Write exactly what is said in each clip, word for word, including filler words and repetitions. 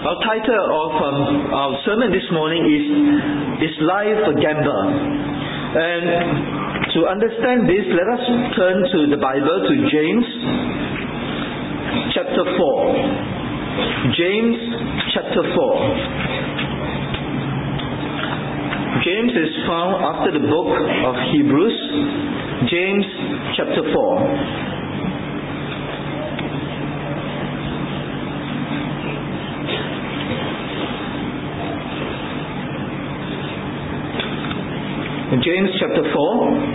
Our title of um, our sermon this morning is Is Life a Gamble? And to understand this, let us turn to the Bible, to James chapter four. James chapter four. James is found after the book of Hebrews. James chapter four. James chapter four.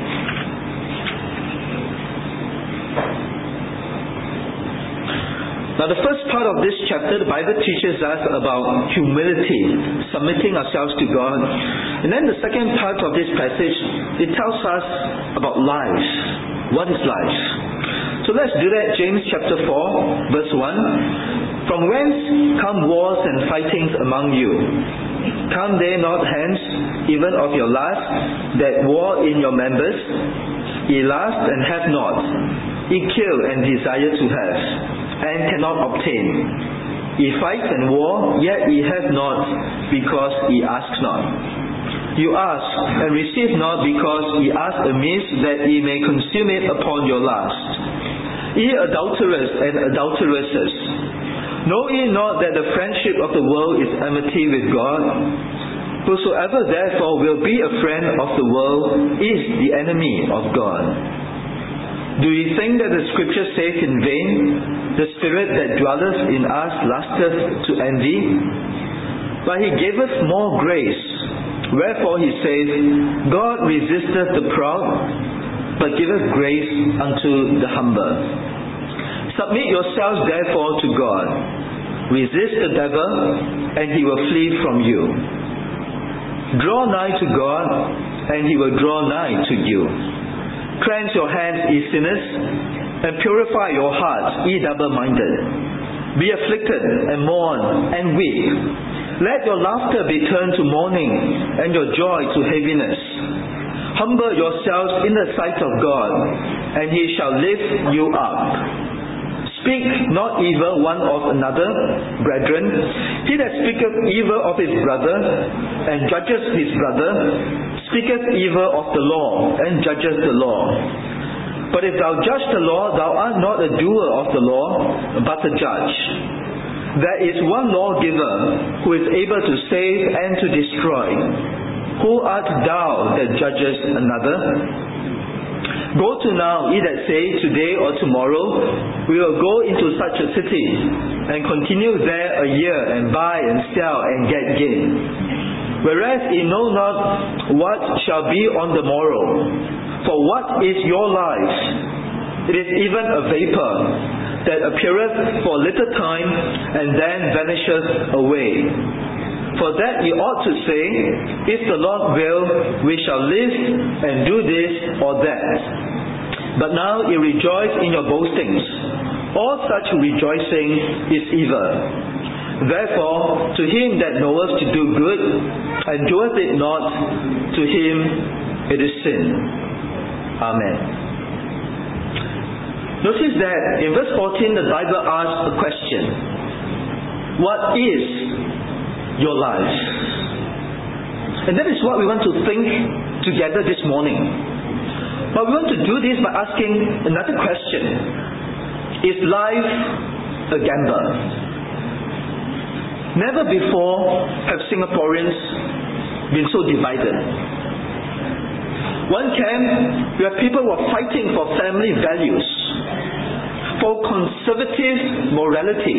Now the first part of this chapter, the Bible teaches us about humility, submitting ourselves to God. And then the second part of this passage, it tells us about life. What is life? So let's do that. James chapter four, verse one. From whence come wars and fightings among you? Come they not hence, even of your lust, that war in your members? Ye lust and have not, ye kill and desire to have, and cannot obtain. Ye fight and war, yet ye have not, because ye ask not. You ask and receive not, because ye ask amiss, that ye may consume it upon your lust. Ye adulterers and adulteresses, know ye not that the friendship of the world is enmity with God? Whosoever therefore will be a friend of the world is the enemy of God. Do ye think that the Scripture saith in vain, the Spirit that dwelleth in us lusteth to envy? But he giveth more grace. Wherefore he saith, God resisteth the proud, but giveth grace unto the humble. Submit yourselves therefore to God. Resist the devil, and he will flee from you. Draw nigh to God, and he will draw nigh to you. Cleanse your hands, ye sinners, and purify your hearts, ye double-minded. Be afflicted, and mourn, and weep. Let your laughter be turned to mourning, and your joy to heaviness. Humble yourselves in the sight of God, and he shall lift you up. Speak not evil one of another, brethren. He that speaketh evil of his brother, and judgeth his brother, speaketh evil of the law, and judgeth the law. But if thou judge the law, thou art not a doer of the law, but a judge. There is one lawgiver, who is able to save and to destroy. Who art thou that judgest another? Go to now, ye that say, today or tomorrow, we will go into such a city, and continue there a year, and buy and sell, and get gain. Whereas ye know not what shall be on the morrow. For what is your life? It is even a vapor, that appeareth for a little time, and then vanisheth away. For that ye ought to say, if the Lord will, we shall live and do this or that. But now ye rejoice in your boastings. All such rejoicing is evil. Therefore, to him that knoweth to do good, and doeth it not, to him it is sin. Amen. Notice that in verse fourteen, the Bible asks a question. What is your life? And that is what we want to think together this morning. But we want to do this by asking another question. Is life a gamble? Never before have Singaporeans been so divided. One camp, where people were fighting for family values, for conservative morality.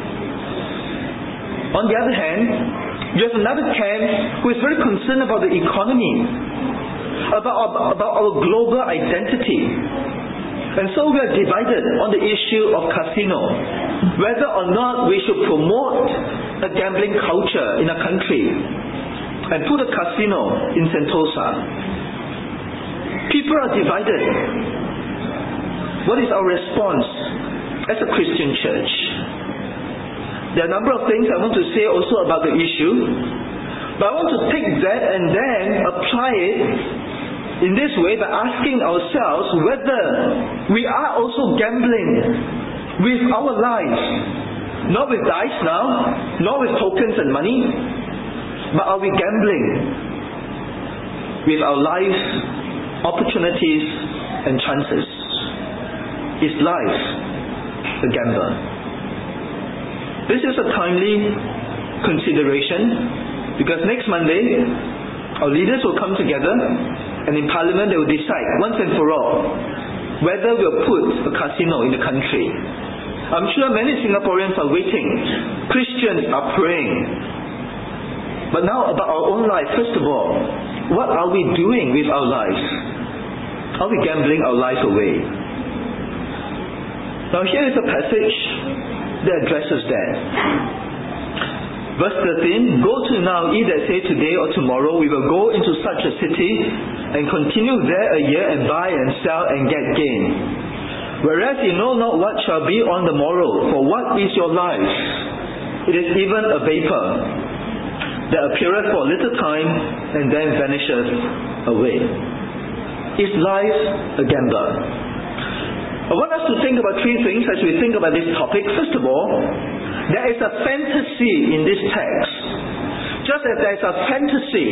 On the other hand, you have another camp who is very concerned about the economy, about, about our global identity. And so we are divided on the issue of casino, whether or not we should promote a gambling culture in a country and put a casino in Sentosa. People are divided. What is our response as a Christian church? There are a number of things I want to say also about the issue, but I want to take that and then apply it in this way by asking ourselves whether we are also gambling with our lives Not with dice now, not with tokens and money, but are we gambling with our lives, opportunities and chances? Is life a gamble? This is a timely consideration, because next Monday our leaders will come together, and in Parliament they will decide once and for all whether we'll put a casino in the country. I'm sure many Singaporeans are waiting. Christians are praying. But now about our own life, first of all, what are we doing with our lives? Are we gambling our life away? Now here is a passage that addresses that. Verse thirteen, go to now, ye that say today or tomorrow we will go into such a city and continue there a year and buy and sell and get gain. Whereas ye know not what shall be on the morrow, for what is your life? It is even a vapor that appeareth for a little time and then vanisheth away. Is life a gamble? I want us to think about three things as we think about this topic. First of all, there is a fantasy in this text, just as there is a fantasy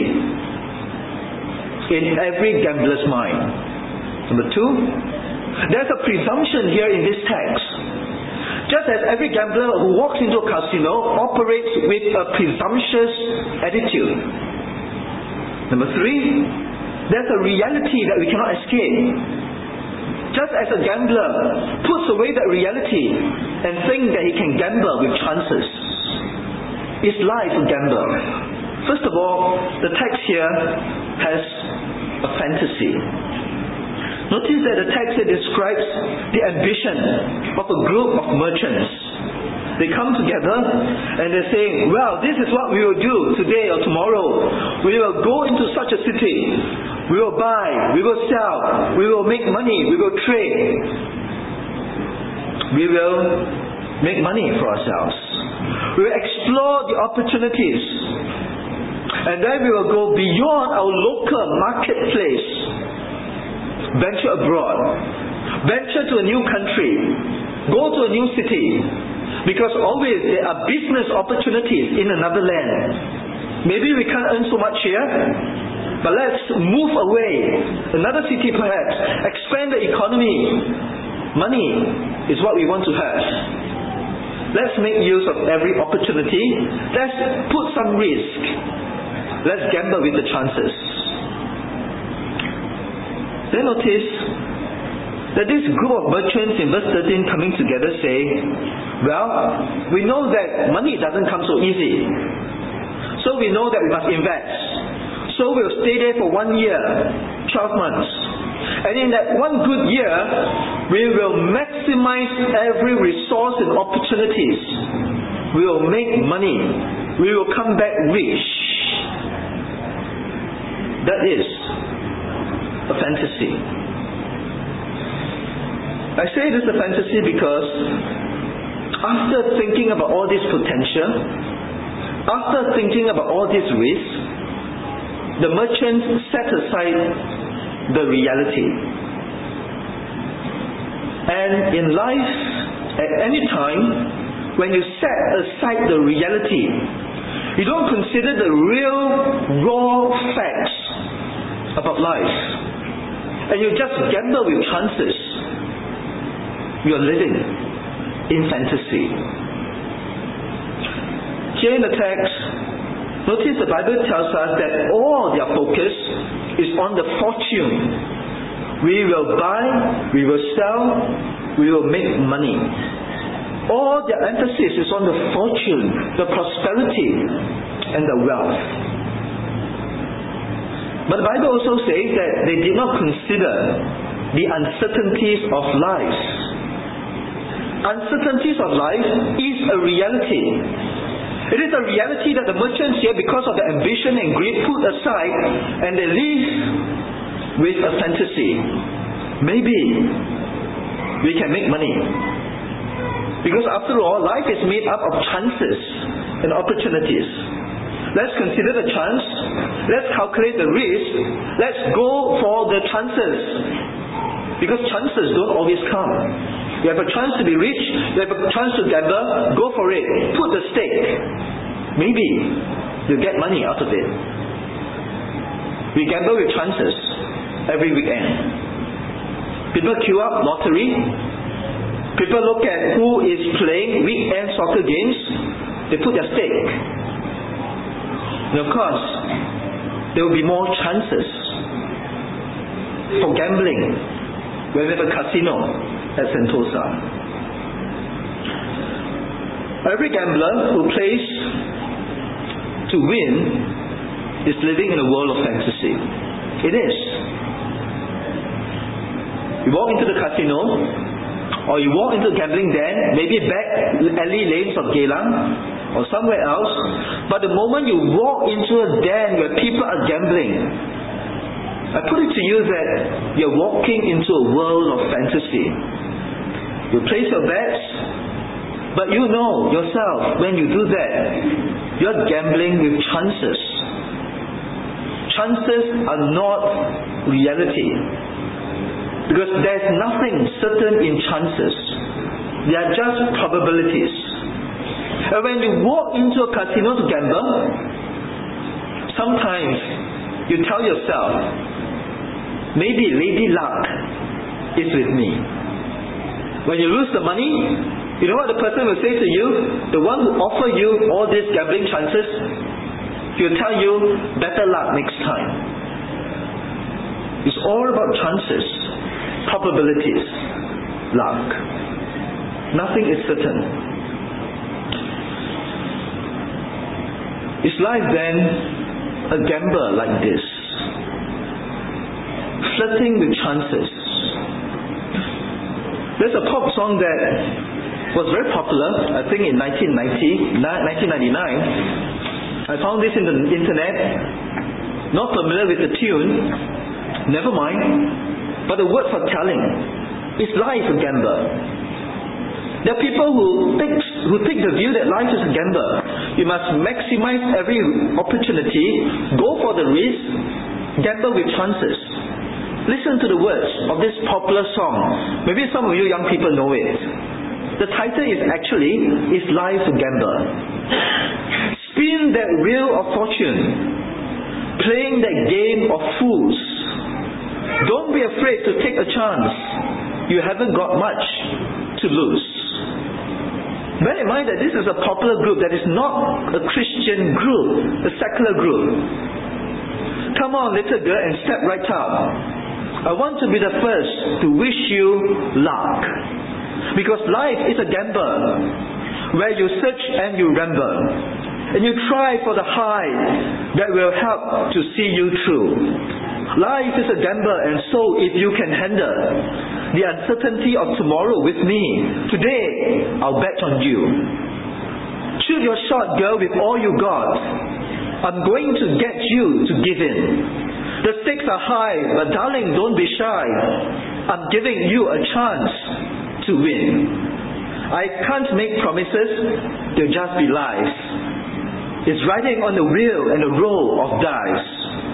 in every gambler's mind. Number two, there's a presumption here in this text, just as every gambler who walks into a casino operates with a presumptuous attitude. Number three, there's a reality that we cannot escape. Just as a gambler puts away that reality and thinks that he can gamble with chances. Is life a gamble? First of all, the text here has a fantasy. Notice that the text here describes the ambition of a group of merchants. They come together and they're saying, well, this is what we will do today or tomorrow. We will go into such a city. We will buy, we will sell, we will make money, we will trade. We will make money for ourselves. We will explore the opportunities. And then we will go beyond our local marketplace. Venture abroad. Venture to a new country. Go to a new city. Because always there are business opportunities in another land. Maybe we can't earn so much here, but let's move away. Another city perhaps. Expand the economy. Money is what we want to have. Let's make use of every opportunity. Let's put some risk. Let's gamble with the chances. Then notice that this group of merchants in verse thirteen coming together say, well, we know that money doesn't come so easy. So we know that we must invest. So we'll stay there for one year, twelve months. And in that one good year, we will maximize every resource and opportunities. We will make money. We will come back rich. That is a fantasy. I say it is a fantasy because after thinking about all this potential, after thinking about all this risk, the merchants set aside the reality. And in life, at any time, when you set aside the reality, you don't consider the real, raw facts about life, and you just gamble with chances, you are living in fantasy. Here in the text, notice the Bible tells us that all their focus is on the fortune. We will buy, we will sell, we will make money. All their emphasis is on the fortune, the prosperity, and the wealth. But the Bible also says that they did not consider the uncertainties of life. Uncertainties of life is a reality. It is a reality that the merchants here, because of the ambition and greed, put aside, and they live with a fantasy. Maybe we can make money. Because after all, life is made up of chances and opportunities. Let's consider the chance. Let's calculate the risk. Let's go for the chances. Because chances don't always come. You have a chance to be rich, you have a chance to gamble, go for it. Put the stake. Maybe you get money out of it. We gamble with chances every weekend. People queue up lottery. People look at who is playing weekend soccer games. They put their stake. And of course, there will be more chances for gambling when we have a casino at Sentosa. Every gambler who plays to win is living in a world of fantasy. It is. You walk into the casino, or you walk into a gambling den, maybe back alley lanes of Geylang or somewhere else, but the moment you walk into a den where people are gambling, I put it to you that you're walking into a world of fantasy. You place your bets, but you know yourself, when you do that, you're gambling with chances. Chances are not reality, because there's nothing certain in chances. They are just probabilities. And when you walk into a casino to gamble, sometimes you tell yourself, maybe Lady Luck is with me. When you lose the money, you know what the person will say to you? The one who offers you all these gambling chances, he'll tell you, better luck next time. It's all about chances, probabilities, luck. Nothing is certain. Is life then a gamble like this? Flirting with chances. There's a pop song that was very popular, I think in nineteen ninety-nine. I found this in the internet. Not familiar with the tune. Never mind. But the words are telling. Is life a gamble? There are people who take, who take the view that life is a gamble. You must maximize every opportunity, go for the risk, gamble with chances. Listen to the words of this popular song. Maybe some of you young people know it. The title is actually, Is Life a Gamble? Spin that wheel of fortune, playing that game of fools. Don't be afraid to take a chance. You haven't got much to lose. Bear in mind that this is a popular group that is not a Christian group, a secular group. Come on, little girl, and step right up. I want to be the first to wish you luck. Because life is a gamble where you search and you ramble. And you try for the high that will help to see you through. Life is a gamble, and so if you can handle the uncertainty of tomorrow with me, today I'll bet on you. Shoot your shot, girl, with all you got. I'm going to get you to give in. The stakes are high, but darling, don't be shy. I'm giving you a chance to win. I can't make promises, they'll just be lies. It's riding on the wheel and a roll of dice.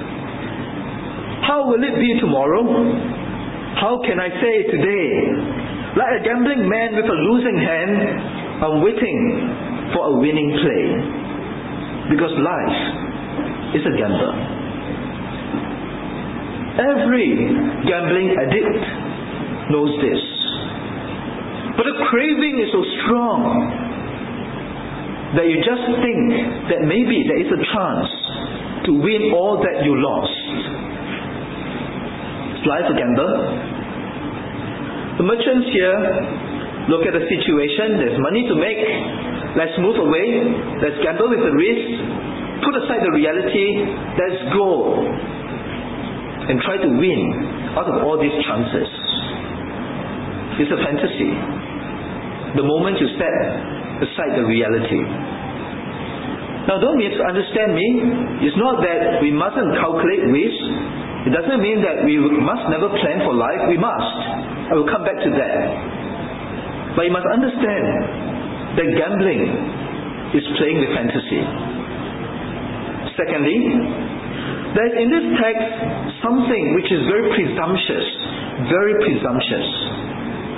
How will it be tomorrow? How can I say today? Like a gambling man with a losing hand, I'm waiting for a winning play. Because life is a gamble. Every gambling addict knows this. But the craving is so strong that you just think that maybe there is a chance to win all that you lost. Is life a gamble? The merchants here look at the situation. There's money to make. Let's move away. Let's gamble with the risk. Put aside the reality. Let's go and try to win out of all these chances. It's a fantasy. The moment you set aside the reality. Now, don't misunderstand me. It's not that we mustn't calculate risk. It doesn't mean that we must never plan for life. We must. I will come back to that. But you must understand that gambling is playing with fantasy. Secondly, there is in this text something which is very presumptuous. Very presumptuous.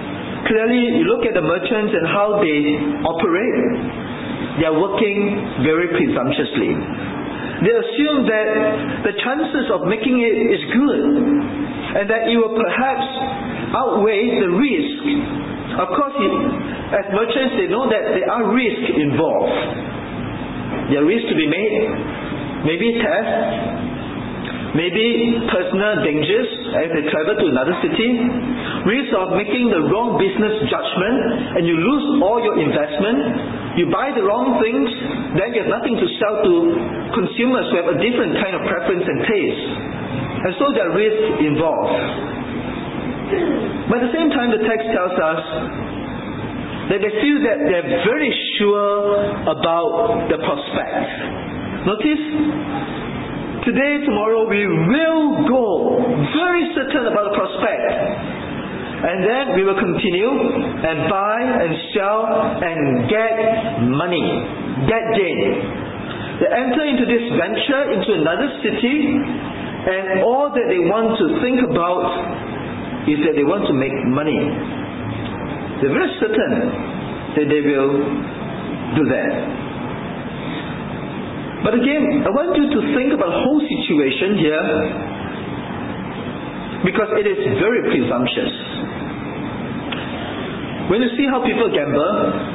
clearly you look at the merchants and how they operate. They are working very presumptuously. They assume that the chances of making it is good, and that it will perhaps outweigh the risk. Of course, as merchants, they know that there are risks involved. There are risks to be made, maybe theft, maybe personal dangers as they travel to another city, risk of making the wrong business judgment and you lose all your investment. You buy the wrong things, then you have nothing to sell to consumers who have a different kind of preference and taste. And so there are risks involved. But at the same time, the text tells us that they feel that they are very sure about the prospect. Notice, today, tomorrow, we will go very certain about the prospect. And then we will continue and buy and sell and get money, get gain. They enter into this venture into another city, and all that they want to think about is that they want to make money. They're very certain that they will do that. But again, I want you to think about the whole situation here, because it is very presumptuous. When you see how people gamble,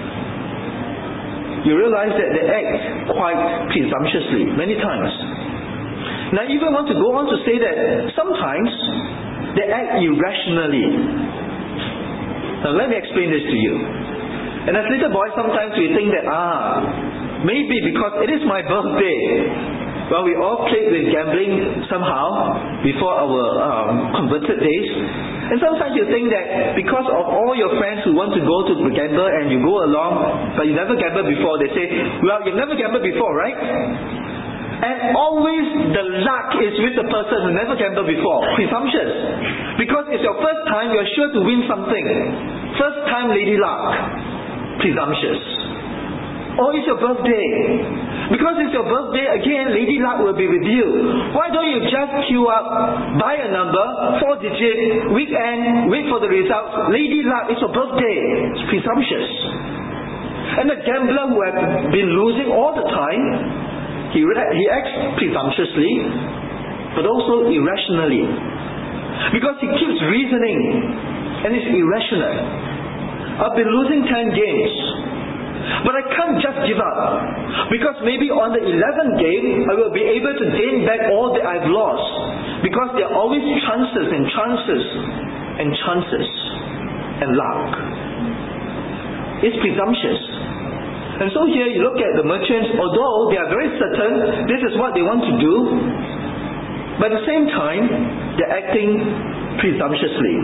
you realize that they act quite presumptuously many times. Now, I even want to go on to say that sometimes they act irrationally. Now, let me explain this to you. And as little boys, sometimes we think that, ah, maybe because it is my birthday. Well, we all played with gambling somehow before our um, converted days. And sometimes you think that because of all your friends who want to go to gamble and you go along, but you never gambled before, they say, well, you've never gambled before, right? And always the luck is with the person who never gambled before. Presumptuous. Because it's your first time, you're sure to win something. First time lady luck. Presumptuous. Or it's your birthday. Because it's your birthday, again, lady luck will be with you. Why don't you just queue up, buy a number, four digit, weekend, wait for the results. Lady luck, it's your birthday. It's presumptuous. And the gambler who has been losing all the time, he, he acts presumptuously, but also irrationally. Because he keeps reasoning, and it's irrational. I've been losing ten games. But I can't just give up, because maybe on the eleventh game I will be able to gain back all that I've lost, because there are always chances and chances and chances and luck. It's presumptuous. And so here you look at the merchants, although they are very certain this is what they want to do, but at the same time they're acting presumptuously.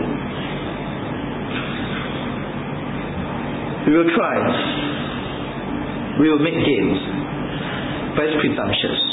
We will try. We will make gains, but it's presumptuous.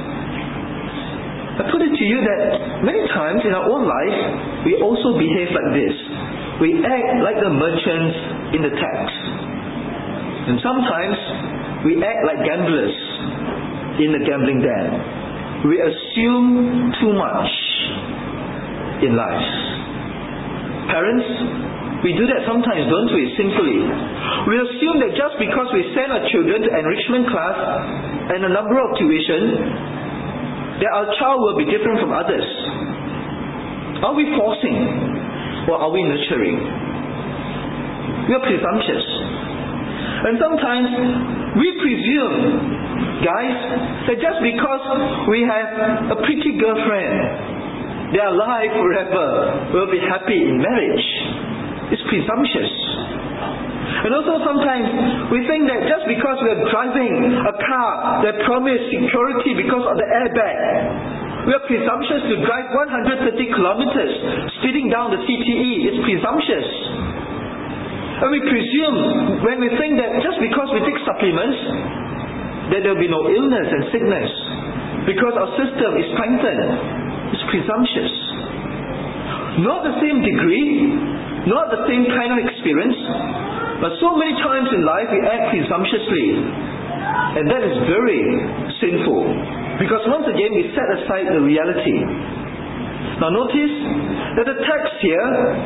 I put it to you that many times in our own life, we also behave like this. We act like the merchants in the text. And sometimes we act like gamblers in the gambling den. We assume too much in life. Parents, we do that sometimes, don't we? Sinfully. We assume that just because we send our children to enrichment class and a number of tuition, that our child will be different from others. Are we forcing, or are we nurturing? We are presumptuous. And sometimes we presume, guys, that just because we have a pretty girlfriend, their life forever will be happy in marriage. It's presumptuous. And also sometimes we think that just because we are driving a car that promises security because of the airbag, we are presumptuous to drive one hundred thirty kilometers speeding down the C T E. It's presumptuous. And we presume, when we think that just because we take supplements, that there will be no illness and sickness, because our system is strengthened. It's presumptuous. Not the same degree, not the same kind of experience, but so many times in life we act presumptuously, and that is very sinful, because once again we set aside the reality. Now notice that the text here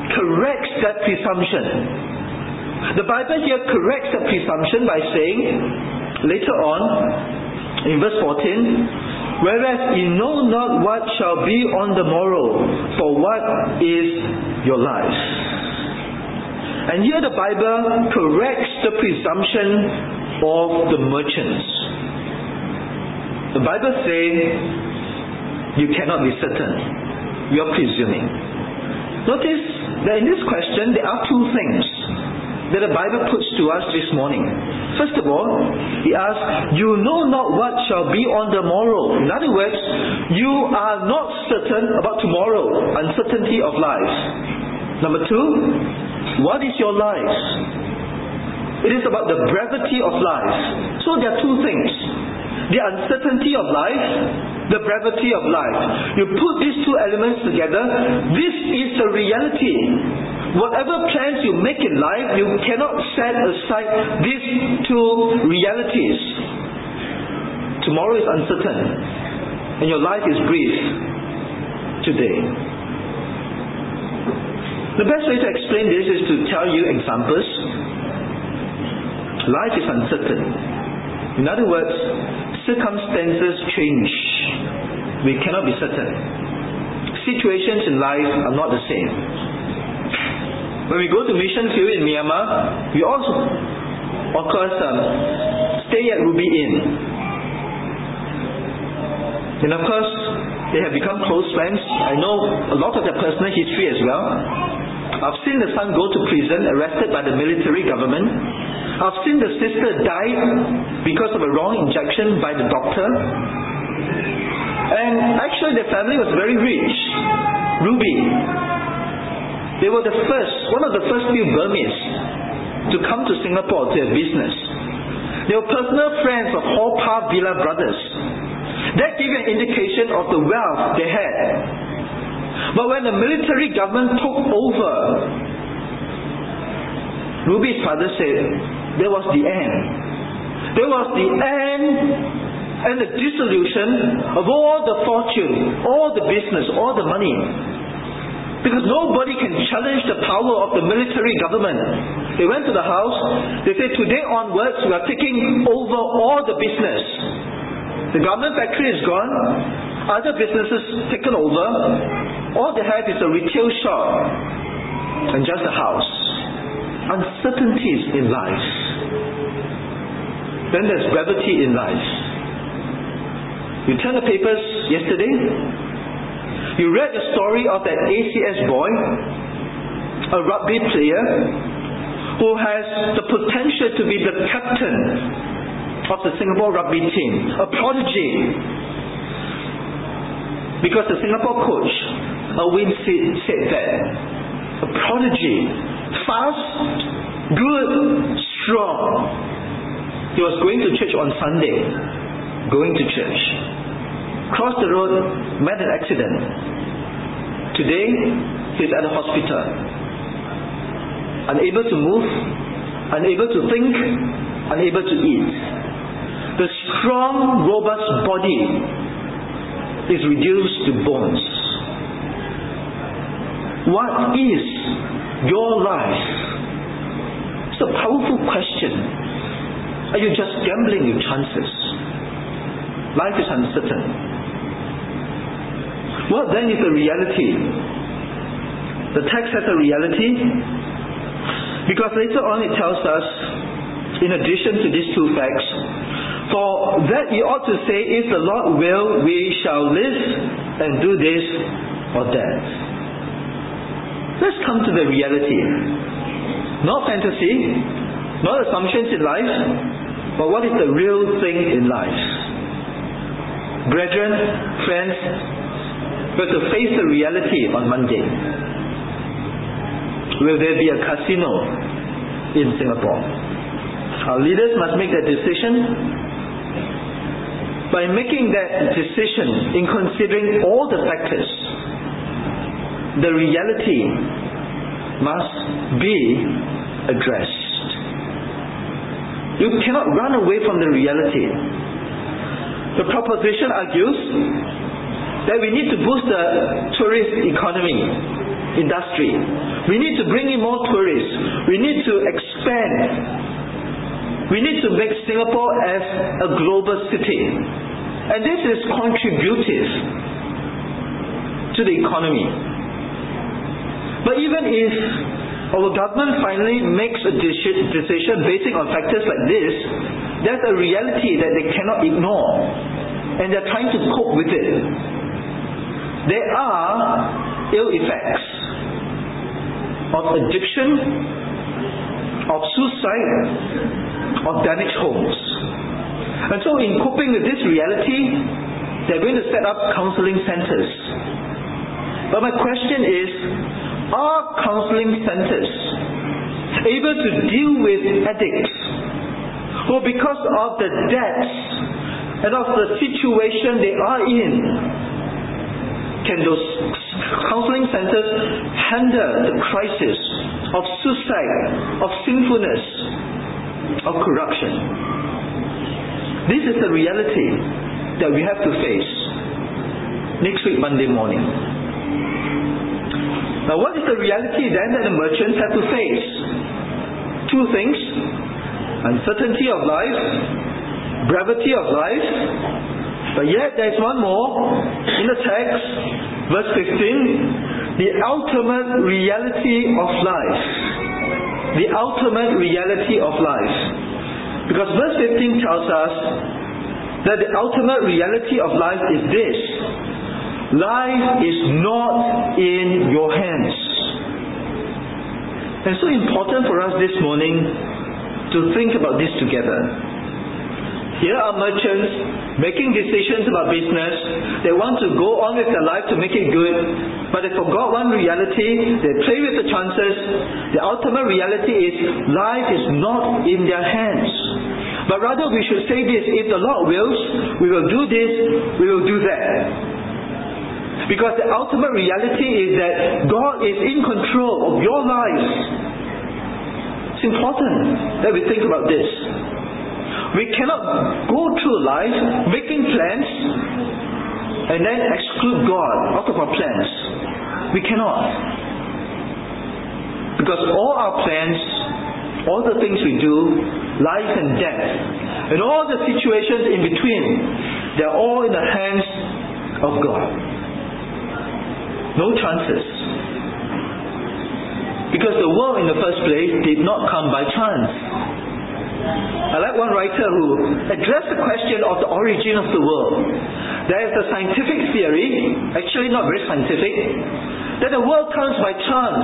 corrects that presumption. The Bible here corrects that presumption by saying, later on, in verse fourteen, whereas ye know not what shall be on the morrow, for what is your life? And here the Bible corrects the presumption of the merchants. The Bible says, you cannot be certain. You are presuming. Notice that in this question there are two things that the Bible puts to us this morning. First of all, he asks, you know not what shall be on the morrow. In other words, you are not certain about tomorrow, uncertainty of life. Number two, what is your life? It is about the brevity of life. So there are two things. The uncertainty of life, the brevity of life. You put these two elements together, this is the reality. Whatever plans you make in life, you cannot set aside these two realities. Tomorrow is uncertain, and your life is brief today. The best way to explain this is to tell you examples. Life is uncertain. In other words, circumstances change. We cannot be certain. Situations in life are not the same. When we go to mission field in Myanmar, we also, of course, um, stay at Ruby Inn. And of course, they have become close friends. I know a lot of their personal history as well. I've seen the son go to prison, arrested by the military government. I've seen the sister die because of a wrong injection by the doctor. And actually their family was very rich. Ruby. They were the first, one of the first few Burmese to come to Singapore to have business. They were personal friends of Hall Park Villa brothers. That gave an indication of the wealth they had. But when the military government took over, Ruby's father said, there was the end. There was the end and the dissolution of all the fortune, all the business, all the money. Because nobody can challenge the power of the military government. They went to the house, they said, today onwards we are taking over all the business. The government factory is gone, other businesses taken over. All they have is a retail shop and just a house. Uncertainties in life. Then there's brevity in life. You turn the papers yesterday, you read the story of that A C S boy, a rugby player, who has the potential to be the captain of the Singapore rugby team, a prodigy. Because the Singapore coach, Erwin, said that, a prodigy, fast, good, strong. He was going to church on Sunday, going to church. Crossed the road, met an accident. Today, he's at the hospital. Unable to move, unable to think, unable to eat. The strong, robust body is reduced to bones. What is your life? It's a powerful question. Are you just gambling with chances? Life is uncertain. What then is the reality? The text has a reality because later on it tells us, in addition to these two facts, for that ye ought to say, if the Lord will, we shall live and do this or that. Let's come to the reality. Not fantasy, not assumptions in life, but what is the real thing in life? Brethren, friends, we have to face the reality on Monday. Will there be a casino in Singapore? Our leaders must make that decision. By making that decision, in considering all the factors, the reality must be addressed. You cannot run away from the reality. The proposition argues that we need to boost the tourist economy, industry. We need to bring in more tourists. We need to expand. We need to make Singapore as a global city. And this is contributive to the economy. But even if our government finally makes a decision based on factors like this, there's a reality that they cannot ignore, and they're trying to cope with it. There are ill effects of addiction, of suicide, of damaged homes. And so in coping with this reality, they're going to set up counseling centers. But my question is, are counseling centers able to deal with addicts who, because of the depths and of the situation they are in, can those counseling centers handle the crisis of suicide, of sinfulness, of corruption? This is the reality that we have to face next week, Monday morning. Now, what is the reality then that the merchants have to face? Two things: uncertainty of life, brevity of life. But yet there is one more in the text, verse fifteen, the ultimate reality of life. The ultimate reality of life. Because verse fifteen tells us that the ultimate reality of life is this: life is not in your hands. And it's so important for us this morning to think about this together. Here are merchants making decisions about business. They want to go on with their life to make it good, but they forgot one reality. They play with the chances. The ultimate reality is life is not in their hands. But rather we should say this: if the Lord wills, we will do this, we will do that. Because the ultimate reality is that God is in control of your life. It's important that we think about this. We cannot go through life making plans and then exclude God out of our plans. We cannot. Because all our plans, all the things we do, life and death, and all the situations in between, they're all in the hands of God. No chances. Because the world in the first place did not come by chance. I like one writer who addressed the question of the origin of the world. There is a scientific theory, actually not very scientific, that the world comes by chance.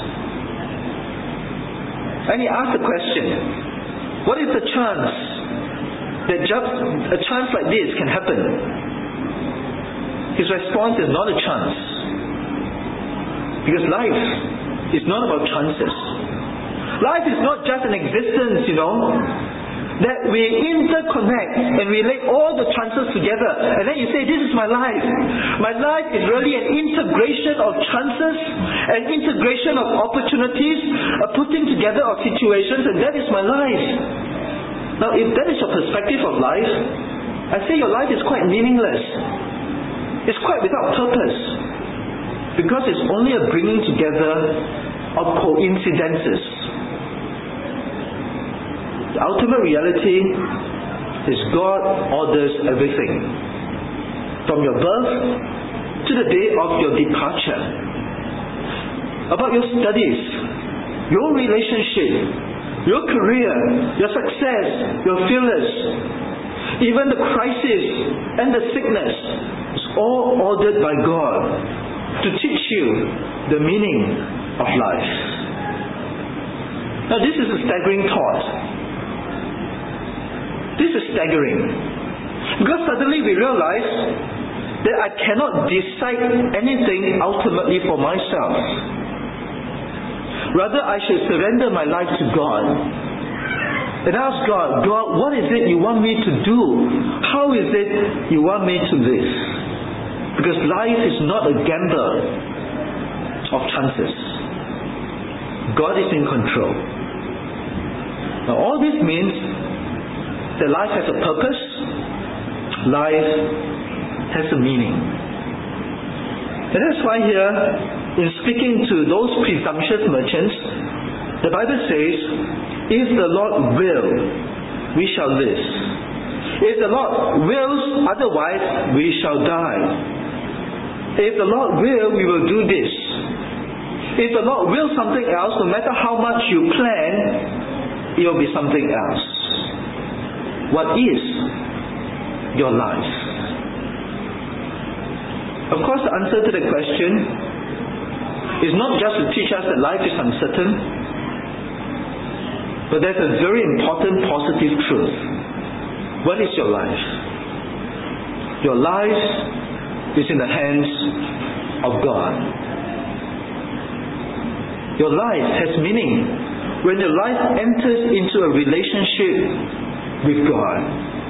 And he asked the question, what is the chance that just a chance like this can happen? His response is not a chance. Because life is not about chances. Life is not just an existence, you know, that we interconnect and relate all the chances together, and then you say, this is my life. My life is really an integration of chances, an integration of opportunities, a putting together of situations, and that is my life. Now, if that is your perspective of life, I say your life is quite meaningless. It's quite without purpose. Because it's only a bringing together of coincidences. The ultimate reality is God orders everything. From your birth to the day of your departure. About your studies, your relationship, your career, your success, your failures, even the crisis and the sickness is all ordered by God to teach you the meaning of life. Now this is a staggering thought. This is staggering. Because suddenly we realize that I cannot decide anything ultimately for myself. Rather, I should surrender my life to God and ask God, God, what is it you want me to do? How is it you want me to live? Because life is not a gamble of chances. God is in control. Now all this means that life has a purpose, life has a meaning. And that's why here in speaking to those presumptuous merchants, the Bible says, if the Lord will, we shall live. If the Lord wills otherwise, we shall die. If the Lord will, we will do this. If the Lord wills something else, no matter how much you plan, it will be something else. What is your life? Of course, the answer to the question is not just to teach us that life is uncertain, but there's a very important positive truth. What is your life? Your life is in the hands of God. Your life has meaning when your life enters into a relationship with God.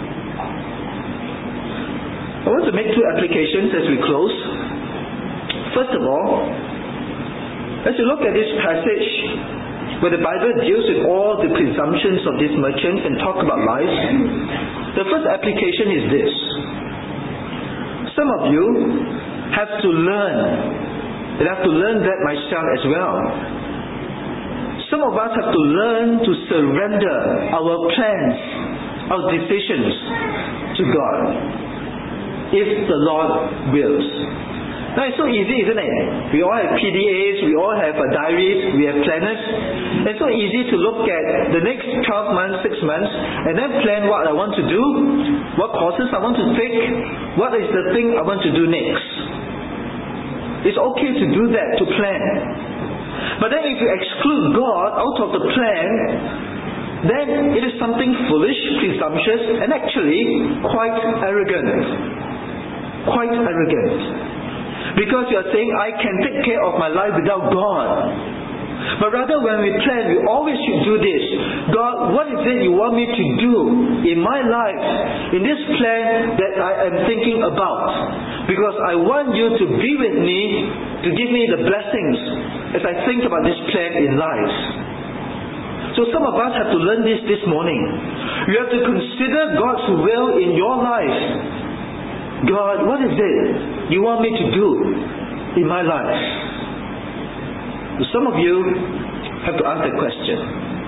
I want to make two applications as we close. First of all, as you look at this passage where the Bible deals with all the presumptions of these merchants and talk about life, the first application is this. Some of you have to learn, and I have to learn that myself as well. Some of us have to learn to surrender our plans, our decisions to God, if the Lord wills. Now it's so easy, isn't it? We all have P D As, we all have uh, diaries, we have planners. It's so easy to look at the next twelve months, six months, and then plan what I want to do, what courses I want to take, what is the thing I want to do next. It's okay to do that, to plan. But then if you exclude God out of the plan, then it is something foolish, presumptuous, and actually quite arrogant. Quite arrogant. Because you are saying, I can take care of my life without God. But rather when we plan, we always should do this. God, what is it you want me to do in my life, in this plan that I am thinking about? Because I want you to be with me, to give me the blessings as I think about this plan in life. So some of us have to learn this this morning. You have to consider God's will in your life. God, what is it you want me to do in my life? Some of you have to ask that question.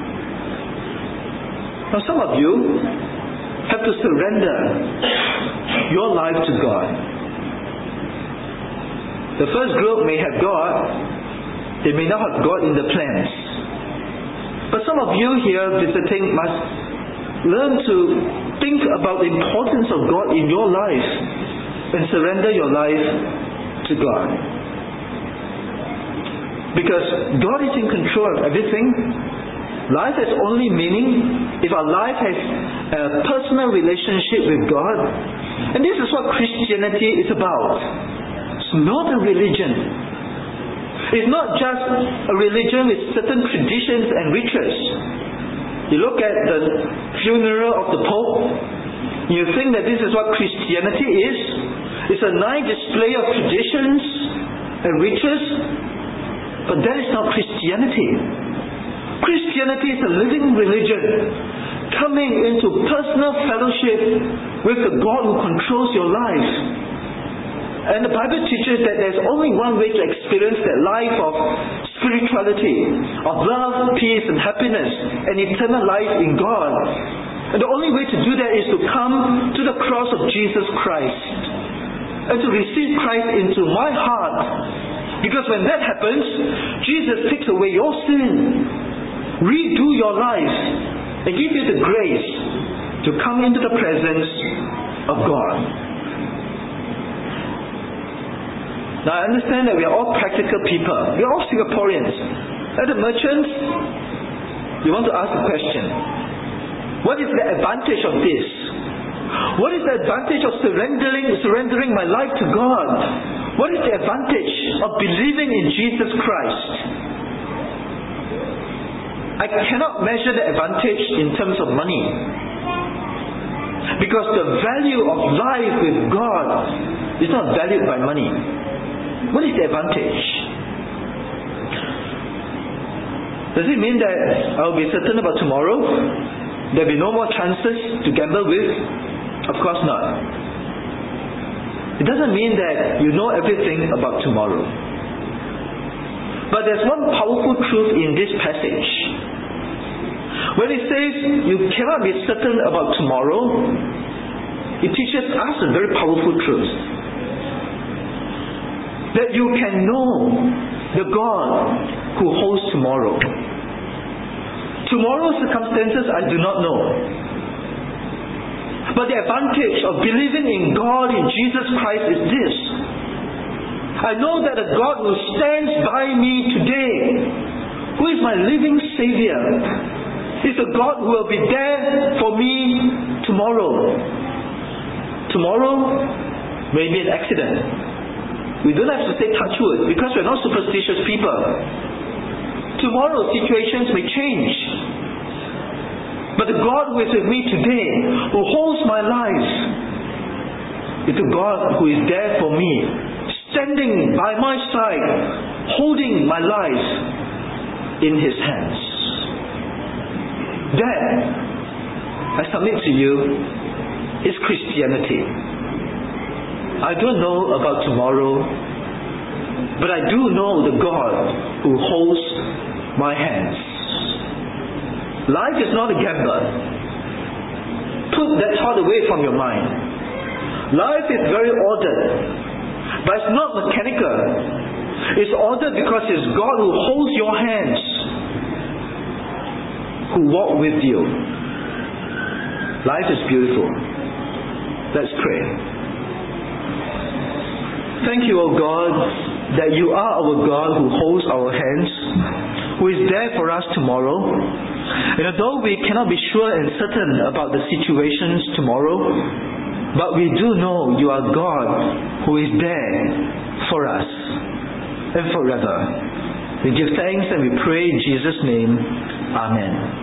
Now some of you have to surrender your life to God. The first group may have God, they may not have God in the plans. But some of you here visiting must learn to think about the importance of God in your life and surrender your life to God. Because God is in control of everything. Life has only meaning if our life has a personal relationship with God. And this is what Christianity is about. It's not a religion. It's not just a religion with certain traditions and rituals. You look at the funeral of the Pope, you think that this is what Christianity is. It's a nice display of traditions and rituals, but that is not Christianity. Christianity is a living religion, coming into personal fellowship with the God who controls your life. And the Bible teaches that there's only one way to experience that life of spirituality, of love, peace and happiness, and eternal life in God. And the only way to do that is to come to the cross of Jesus Christ and to receive Christ into my heart. Because when that happens, Jesus takes away your sin, redo your life, and give you the grace to come into the presence of God. Now I understand that we are all practical people. We are all Singaporeans. As a merchant, you want to ask the question, what is the advantage of this? What is the advantage of surrendering, surrendering my life to God? What is the advantage of believing in Jesus Christ? I cannot measure the advantage in terms of money. Because the value of life with God is not valued by money. What is the advantage? Does it mean that I will be certain about tomorrow? There will be no more chances to gamble with? Of course not. It doesn't mean that you know everything about tomorrow. But there's one powerful truth in this passage. When it says you cannot be certain about tomorrow, it teaches us a very powerful truth. That you can know the God who holds tomorrow. Tomorrow's circumstances I do not know. But the advantage of believing in God, in Jesus Christ, is this. I know that a God who stands by me today, who is my living Savior, is a God who will be there for me tomorrow. Tomorrow may be an accident. We don't have to say touch wood because we're not superstitious people. Tomorrow situations may change. But the God who is with me today, who holds my life, is a God who is there for me, standing by my side, holding my life in His hands. That, I submit to you, is Christianity. I don't know about tomorrow, but I do know the God who holds my hands. Life is not a gamble. Put that thought away from your mind. Life is very ordered, but it's not mechanical. It's ordered because it's God who holds your hands, who walk with you. Life is beautiful. Let's pray. Thank you, O God, that you are our God who holds our hands, who is there for us tomorrow. And although we cannot be sure and certain about the situations tomorrow, but we do know you are God who is there for us and forever. We give thanks and we pray in Jesus' name. Amen.